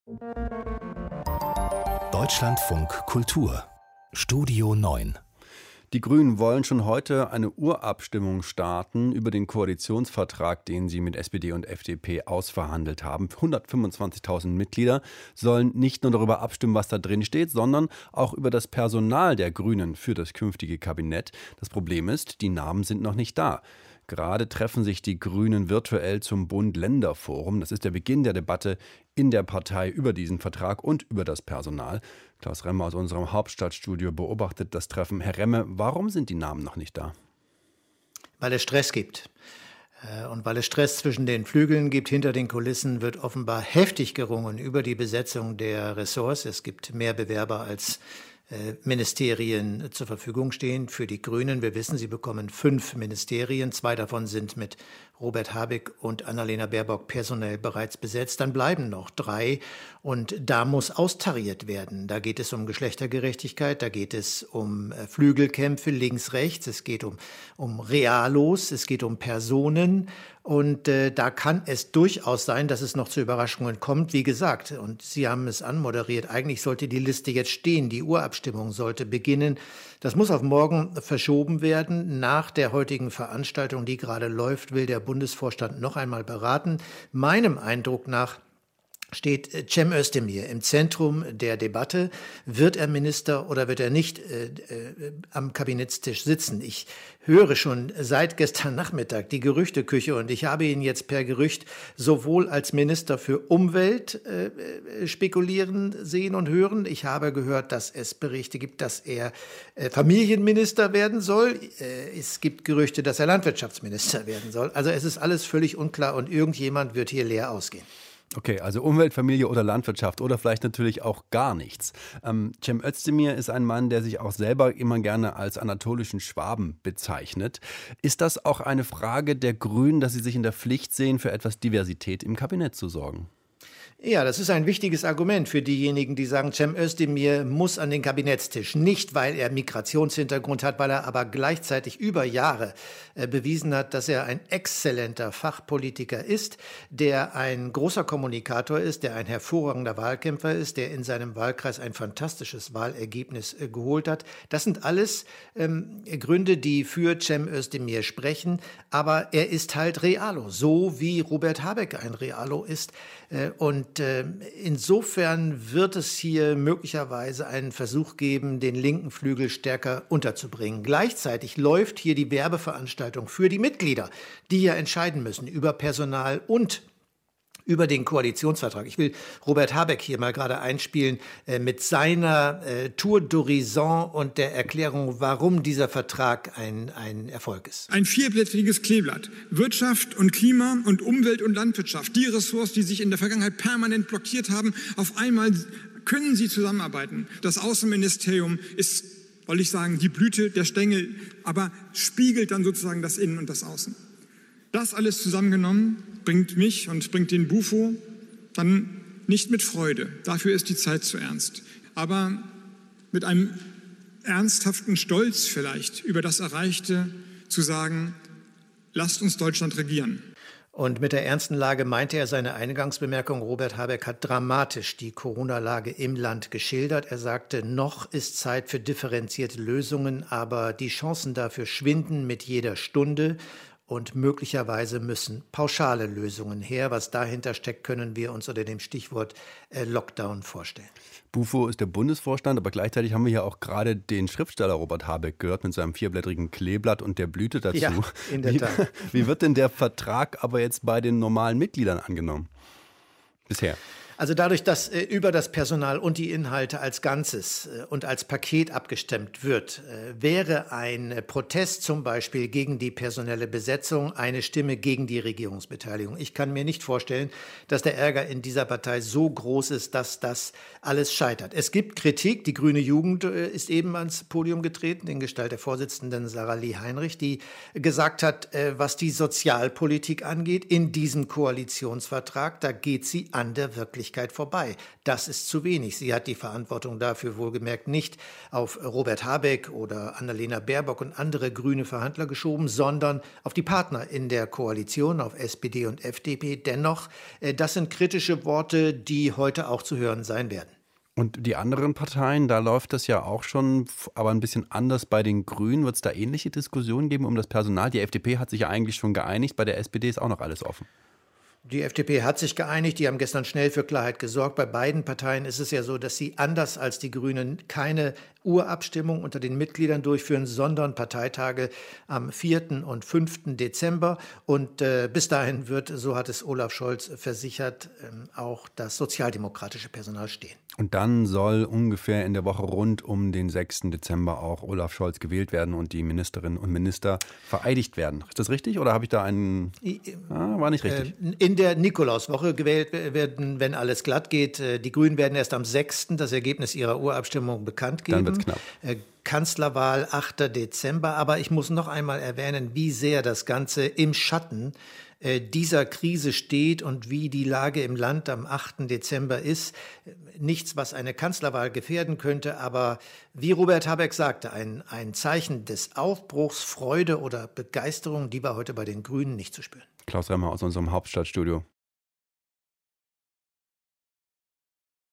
Deutschlandfunk Kultur Studio 9. Die Grünen wollen schon heute eine Urabstimmung starten über den Koalitionsvertrag, den sie mit SPD und FDP ausverhandelt haben. 125.000 Mitglieder sollen nicht nur darüber abstimmen, was da drin steht, sondern auch über das Personal der Grünen für das künftige Kabinett. Das Problem ist, die Namen sind noch nicht da. Gerade treffen sich die Grünen virtuell zum Bund-Länder-Forum. Das ist der Beginn der Debatte in der Partei über diesen Vertrag und über das Personal. Klaus Remme aus unserem Hauptstadtstudio beobachtet das Treffen. Herr Remme, warum sind die Namen noch nicht da? Weil es Stress gibt. Und weil es Stress zwischen den Flügeln gibt, hinter den Kulissen wird offenbar heftig gerungen über die Besetzung der Ressorts. Es gibt mehr Bewerber als Ministerien zur Verfügung stehen für die Grünen. Wir wissen, sie bekommen 5 Ministerien. 2 davon sind mit Robert Habeck und Annalena Baerbock personell bereits besetzt. Dann bleiben noch 3 und da muss austariert werden. Da geht es um Geschlechtergerechtigkeit, da geht es um Flügelkämpfe links, rechts, es geht um Realos, es geht um Personen. Und da kann es durchaus sein, dass es noch zu Überraschungen kommt. Wie gesagt, und Sie haben es anmoderiert, eigentlich sollte die Liste jetzt stehen. Die Urabstimmung sollte beginnen. Das muss auf morgen verschoben werden. Nach der heutigen Veranstaltung, die gerade läuft, will der Bundesvorstand noch einmal beraten. Meinem Eindruck nach steht Cem Özdemir im Zentrum der Debatte. Wird er Minister oder wird er nicht am Kabinettstisch sitzen? Ich höre schon seit gestern Nachmittag die Gerüchteküche und ich habe ihn jetzt per Gerücht sowohl als Minister für Umwelt spekulieren, sehen und hören. Ich habe gehört, dass es Berichte gibt, dass er Familienminister werden soll. Es gibt Gerüchte, dass er Landwirtschaftsminister werden soll. Also es ist alles völlig unklar und irgendjemand wird hier leer ausgehen. Okay, also Umwelt, Familie oder Landwirtschaft oder vielleicht natürlich auch gar nichts. Cem Özdemir ist ein Mann, der sich auch selber immer gerne als anatolischen Schwaben bezeichnet. Ist das auch eine Frage der Grünen, dass sie sich in der Pflicht sehen, für etwas Diversität im Kabinett zu sorgen? Ja, das ist ein wichtiges Argument für diejenigen, die sagen, Cem Özdemir muss an den Kabinettstisch. Nicht, weil er Migrationshintergrund hat, weil er aber gleichzeitig über Jahre bewiesen hat, dass er ein exzellenter Fachpolitiker ist, der ein großer Kommunikator ist, der ein hervorragender Wahlkämpfer ist, der in seinem Wahlkreis ein fantastisches Wahlergebnis geholt hat. Das sind alles Gründe, die für Cem Özdemir sprechen. Aber er ist halt Realo, so wie Robert Habeck ein Realo ist. Und insofern wird es hier möglicherweise einen Versuch geben, den linken Flügel stärker unterzubringen. Gleichzeitig läuft hier die Werbeveranstaltung für die Mitglieder, die ja entscheiden müssen über Personal und über den Koalitionsvertrag. Ich will Robert Habeck hier mal gerade einspielen mit seiner Tour d'Horizon und der Erklärung, warum dieser Vertrag ein Erfolg ist. Ein 4-blättriges Kleeblatt. Wirtschaft und Klima und Umwelt und Landwirtschaft, die Ressorts, die sich in der Vergangenheit permanent blockiert haben, auf einmal können sie zusammenarbeiten. Das Außenministerium ist, soll ich sagen, die Blüte, der Stängel, aber spiegelt dann sozusagen das Innen und das Außen. Das alles zusammengenommen bringt mich und bringt den Bufo dann nicht mit Freude. Dafür ist die Zeit zu ernst. Aber mit einem ernsthaften Stolz vielleicht über das Erreichte zu sagen, lasst uns Deutschland regieren. Und mit der ernsten Lage meinte er seine Eingangsbemerkung. Robert Habeck hat dramatisch die Corona-Lage im Land geschildert. Er sagte, noch ist Zeit für differenzierte Lösungen, aber die Chancen dafür schwinden mit jeder Stunde. Und möglicherweise müssen pauschale Lösungen her. Was dahinter steckt, können wir uns unter dem Stichwort Lockdown vorstellen. Bufo ist der Bundesvorstand, aber gleichzeitig haben wir ja auch gerade den Schriftsteller Robert Habeck gehört mit seinem 4-blättrigen Kleeblatt und der Blüte dazu. Ja, in der Tat. Wie wird denn der Vertrag aber jetzt bei den normalen Mitgliedern angenommen? Bisher. Also dadurch, dass über das Personal und die Inhalte als Ganzes und als Paket abgestimmt wird, wäre ein Protest zum Beispiel gegen die personelle Besetzung eine Stimme gegen die Regierungsbeteiligung. Ich kann mir nicht vorstellen, dass der Ärger in dieser Partei so groß ist, dass das alles scheitert. Es gibt Kritik. Die Grüne Jugend ist eben ans Podium getreten, in Gestalt der Vorsitzenden Sarah Lee Heinrich, die gesagt hat, was die Sozialpolitik angeht, in diesem Koalitionsvertrag, da geht sie an der Wirklichkeit Öffentlichkeit vorbei. Das ist zu wenig. Sie hat die Verantwortung dafür wohlgemerkt nicht auf Robert Habeck oder Annalena Baerbock und andere grüne Verhandler geschoben, sondern auf die Partner in der Koalition, auf SPD und FDP. Dennoch, das sind kritische Worte, die heute auch zu hören sein werden. Und die anderen Parteien, da läuft das ja auch schon, aber ein bisschen anders bei den Grünen. Wird es da ähnliche Diskussionen geben um das Personal? Die FDP hat sich ja eigentlich schon geeinigt, bei der SPD ist auch noch alles offen. Die FDP hat sich geeinigt, die haben gestern schnell für Klarheit gesorgt. Bei beiden Parteien ist es ja so, dass sie anders als die Grünen keine Urabstimmung unter den Mitgliedern durchführen, sondern Parteitage am 4. und 5. Dezember. Und bis dahin wird, so hat es Olaf Scholz versichert, auch das sozialdemokratische Personal stehen. Und dann soll ungefähr in der Woche rund um den 6. Dezember auch Olaf Scholz gewählt werden und die Ministerinnen und Minister vereidigt werden. Ist das richtig oder habe ich da einen... war nicht richtig. In der Nikolauswoche gewählt werden, wenn alles glatt geht. Die Grünen werden erst am 6. das Ergebnis ihrer Urabstimmung bekannt geben. Dann wird's knapp. Kanzlerwahl 8. Dezember. Aber ich muss noch einmal erwähnen, wie sehr das Ganze im Schatten dieser Krise steht und wie die Lage im Land am 8. Dezember ist. Nichts, was eine Kanzlerwahl gefährden könnte, aber wie Robert Habeck sagte, ein Zeichen des Aufbruchs, Freude oder Begeisterung, die war heute bei den Grünen nicht zu spüren. Klaus Remmer aus unserem Hauptstadtstudio.